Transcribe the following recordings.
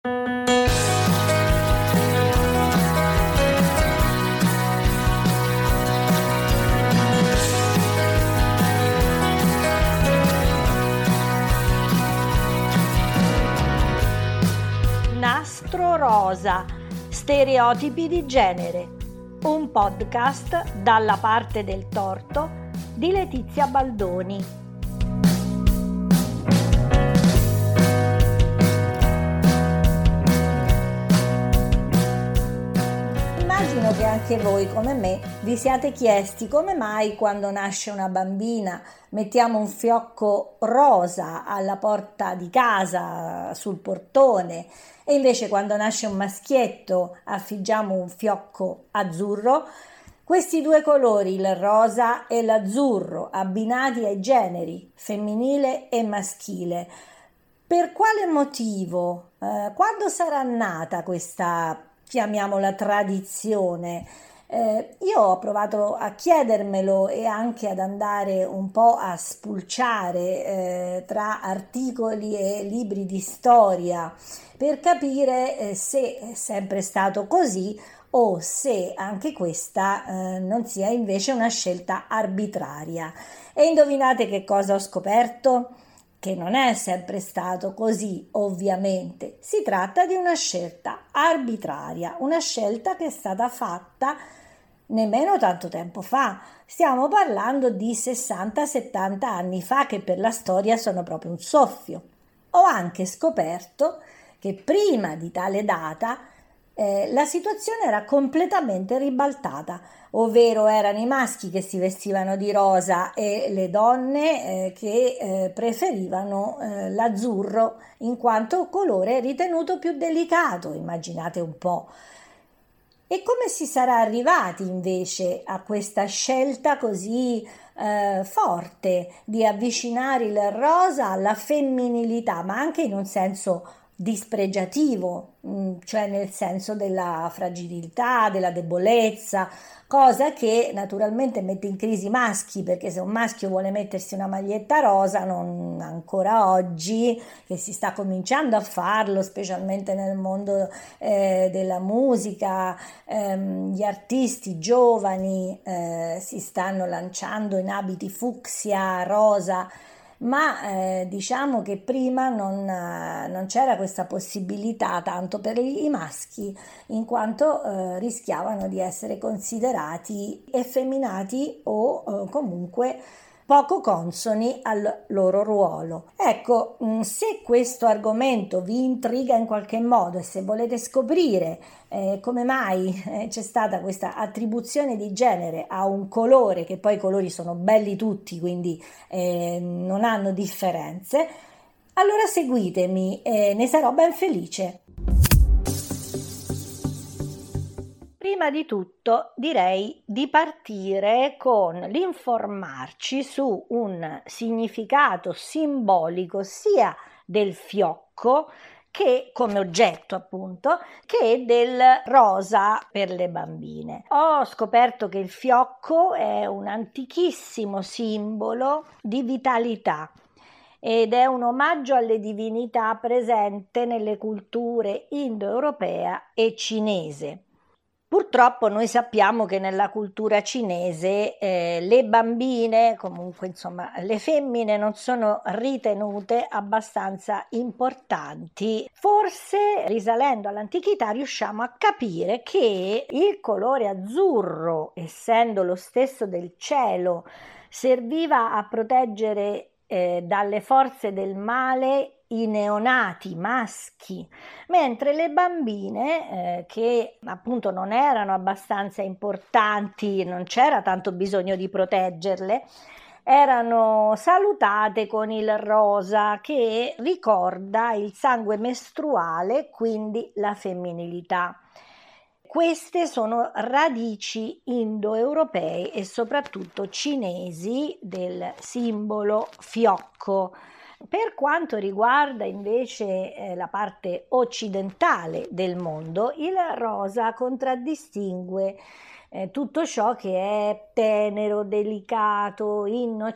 Nastro rosa, stereotipi di genere, un podcast dalla parte del torto di Letizia Baldoni. Immagino che anche voi, come me, vi siate chiesti come mai quando nasce una bambina mettiamo un fiocco rosa alla porta di casa, sul portone, e invece quando nasce un maschietto affiggiamo un fiocco azzurro. Questi due colori, il rosa e l'azzurro, abbinati ai generi femminile e maschile. Per quale motivo? Quando sarà nata questa, chiamiamola, tradizione? Io ho provato a chiedermelo e anche ad andare un po' a spulciare tra articoli e libri di storia per capire se è sempre stato così o se anche questa non sia invece una scelta arbitraria. E indovinate che cosa ho scoperto? Che non è sempre stato così, ovviamente. Si tratta di una scelta arbitraria, una scelta che è stata fatta nemmeno tanto tempo fa. Stiamo parlando di 60-70 anni fa, che per la storia sono proprio un soffio. Ho anche scoperto che prima di tale data la situazione era completamente ribaltata, ovvero erano i maschi che si vestivano di rosa e le donne che preferivano l'azzurro in quanto colore ritenuto più delicato, immaginate un po'. E come si sarà arrivati invece a questa scelta così forte di avvicinare il rosa alla femminilità, ma anche in un senso dispregiativo, cioè nel senso della fragilità, della debolezza, cosa che naturalmente mette in crisi i maschi, perché se un maschio vuole mettersi una maglietta rosa, non ancora oggi, che si sta cominciando a farlo, specialmente nel mondo della musica, gli artisti giovani si stanno lanciando in abiti fucsia, rosa, ma diciamo che prima non c'era questa possibilità tanto per i maschi, in quanto rischiavano di essere considerati effeminati o comunque poco consoni al loro ruolo. Ecco, se questo argomento vi intriga in qualche modo e se volete scoprire come mai c'è stata questa attribuzione di genere a un colore, che poi i colori sono belli tutti, quindi non hanno differenze, allora seguitemi, ne sarò ben felice. Prima di tutto direi di partire con l'informarci su un significato simbolico sia del fiocco che come oggetto appunto che del rosa per le bambine. Ho scoperto che il fiocco è un antichissimo simbolo di vitalità ed è un omaggio alle divinità presente nelle culture indoeuropea e cinese. Purtroppo noi sappiamo che nella cultura cinese le bambine, comunque insomma le femmine, non sono ritenute abbastanza importanti. Forse risalendo all'antichità riusciamo a capire che il colore azzurro, essendo lo stesso del cielo, serviva a proteggere dalle forze del male i neonati maschi, mentre le bambine che appunto non erano abbastanza importanti, non c'era tanto bisogno di proteggerle, erano salutate con il rosa che ricorda il sangue mestruale, quindi la femminilità. Queste sono radici indoeuropee e soprattutto cinesi del simbolo fiocco. Per quanto riguarda invece la parte occidentale del mondo, il rosa contraddistingue tutto ciò che è tenero, delicato,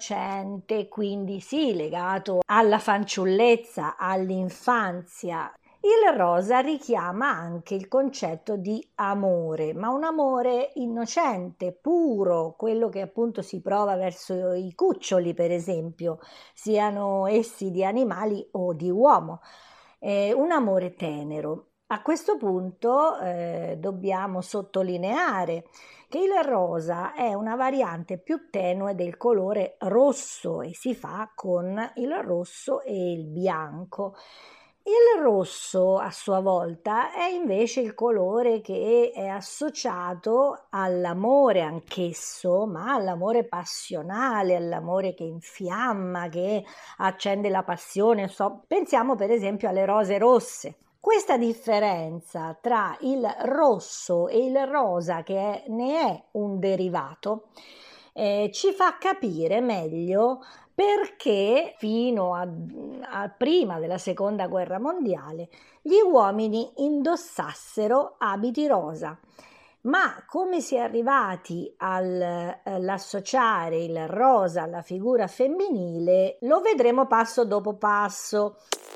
innocente, quindi sì, legato alla fanciullezza, all'infanzia. Il rosa richiama anche il concetto di amore, ma un amore innocente, puro, quello che appunto si prova verso i cuccioli, per esempio, siano essi di animali o di uomo, un amore tenero. A questo punto dobbiamo sottolineare che il rosa è una variante più tenue del colore rosso e si fa con il rosso e il bianco. Il rosso a sua volta è invece il colore che è associato all'amore anch'esso, ma all'amore passionale, all'amore che infiamma, che accende la passione. Pensiamo per esempio alle rose rosse. Questa differenza tra il rosso e il rosa, ne è un derivato, ci fa capire meglio perché fino a prima della seconda guerra mondiale gli uomini indossassero abiti rosa. Ma come si è arrivati all'associare il rosa alla figura femminile lo vedremo passo dopo passo.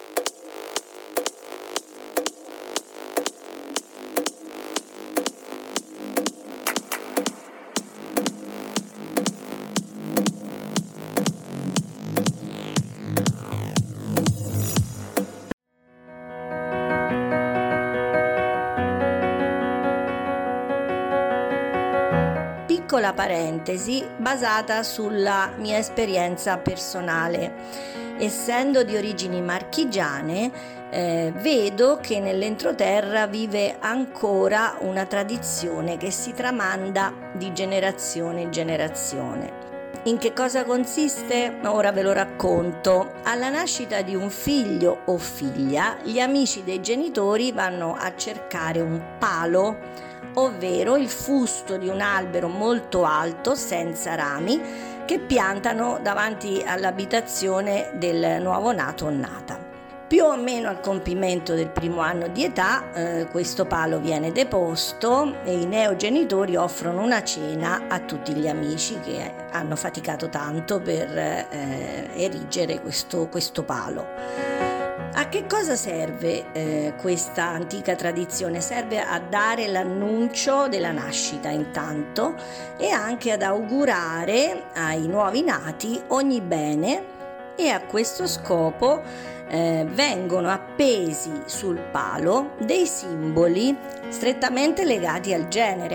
Piccola parentesi basata sulla mia esperienza personale. Essendo di origini marchigiane, vedo che nell'entroterra vive ancora una tradizione che si tramanda di generazione in generazione. In che cosa consiste? Ora ve lo racconto. Alla nascita di un figlio o figlia, gli amici dei genitori vanno a cercare un palo, ovvero il fusto di un albero molto alto, senza rami, che piantano davanti all'abitazione del nuovo nato o nata. Più o meno al compimento del primo anno di età, questo palo viene deposto e i neogenitori offrono una cena a tutti gli amici che hanno faticato tanto per erigere questo palo. A che cosa serve questa antica tradizione? Serve a dare l'annuncio della nascita intanto e anche ad augurare ai nuovi nati ogni bene, e a questo scopo vengono appesi sul palo dei simboli strettamente legati al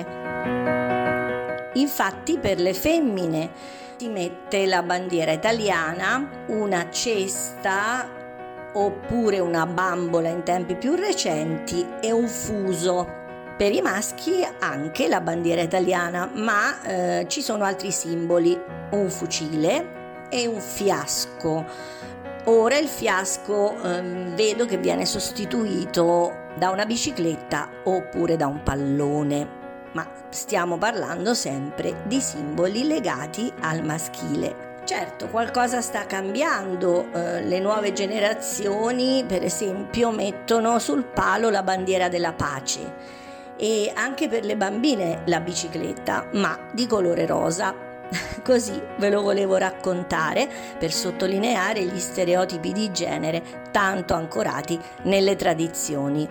genere. Infatti per le femmine si mette la bandiera italiana, una cesta oppure una bambola in tempi più recenti e un fuso. Per i maschi anche la bandiera italiana, ma ci sono altri simboli, un fucile e un fiasco. Ora il fiasco vedo che viene sostituito da una bicicletta oppure da un pallone, ma stiamo parlando sempre di simboli legati al maschile. Certo, qualcosa sta cambiando, le nuove generazioni per esempio mettono sul palo la bandiera della pace e anche per le bambine la bicicletta, ma di colore rosa. Così ve lo volevo raccontare per sottolineare gli stereotipi di genere tanto ancorati nelle tradizioni.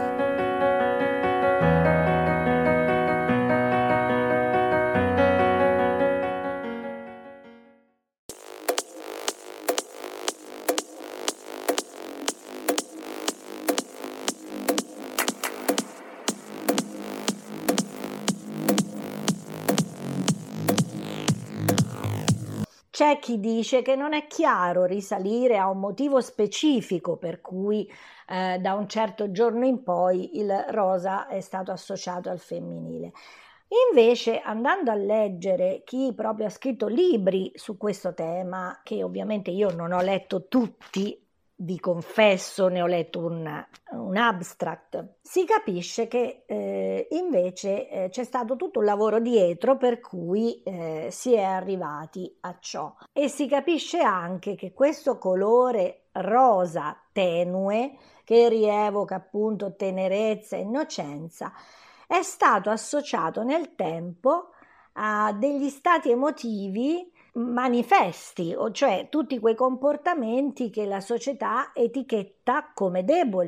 C'è chi dice che non è chiaro risalire a un motivo specifico per cui da un certo giorno in poi il rosa è stato associato al femminile. Invece, andando a leggere chi proprio ha scritto libri su questo tema, che ovviamente io non ho letto tutti, vi confesso, ne ho letto un abstract, si capisce che invece c'è stato tutto un lavoro dietro per cui si è arrivati a ciò, e si capisce anche che questo colore rosa tenue, che rievoca appunto tenerezza e innocenza, è stato associato nel tempo a degli stati emotivi manifesti, cioè tutti quei comportamenti che la società etichetta come deboli.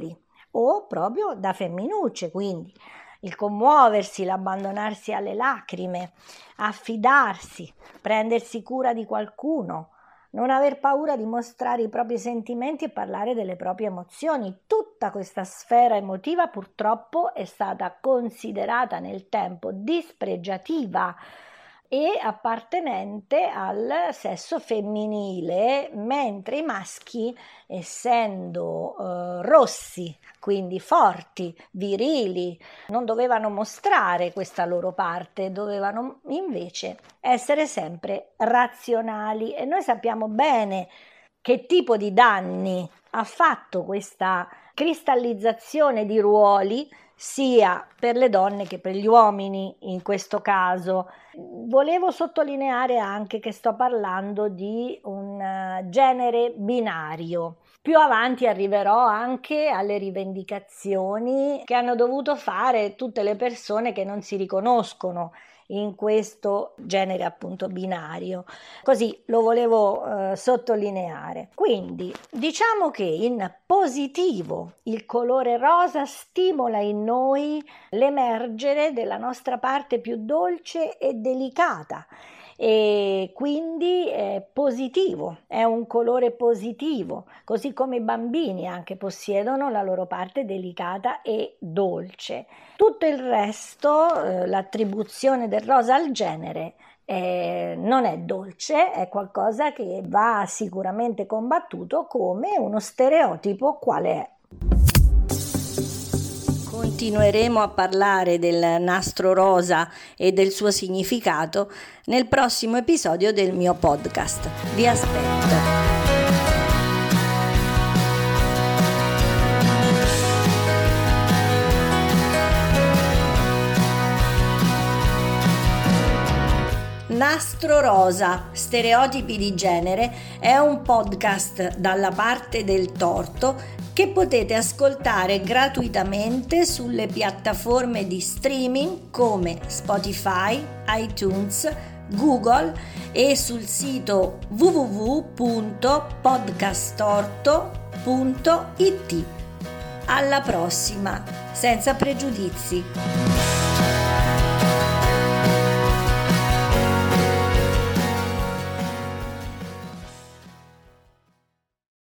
o proprio da femminucce, quindi il commuoversi, l'abbandonarsi alle lacrime, affidarsi, prendersi cura di qualcuno, non aver paura di mostrare i propri sentimenti e parlare delle proprie emozioni. Tutta questa sfera emotiva purtroppo è stata considerata nel tempo dispregiativa e appartenente al sesso femminile, mentre i maschi, essendo rossi, quindi forti, virili, non dovevano mostrare questa loro parte, dovevano invece essere sempre razionali, e noi sappiamo bene che tipo di danni ha fatto questa cristallizzazione di ruoli sia per le donne che per gli uomini in questo caso. Volevo sottolineare anche che sto parlando di un genere binario. Più avanti arriverò anche alle rivendicazioni che hanno dovuto fare tutte le persone che non si riconoscono in questo genere appunto binario. Così lo volevo sottolineare. Quindi diciamo che in positivo il colore rosa stimola in noi l'emergere della nostra parte più dolce e delicata, e quindi è positivo, è un colore positivo, così come i bambini anche possiedono la loro parte delicata e dolce. Tutto il resto, l'attribuzione del rosa al genere, non è dolce, è qualcosa che va sicuramente combattuto come uno stereotipo quale è. Continueremo a parlare del nastro rosa e del suo significato nel prossimo episodio del mio podcast. Vi aspetto. Nastro rosa, stereotipi di genere è un podcast dalla parte del torto che potete ascoltare gratuitamente sulle piattaforme di streaming come Spotify, iTunes, Google e sul sito www.podcastorto.it. Alla prossima, senza pregiudizi.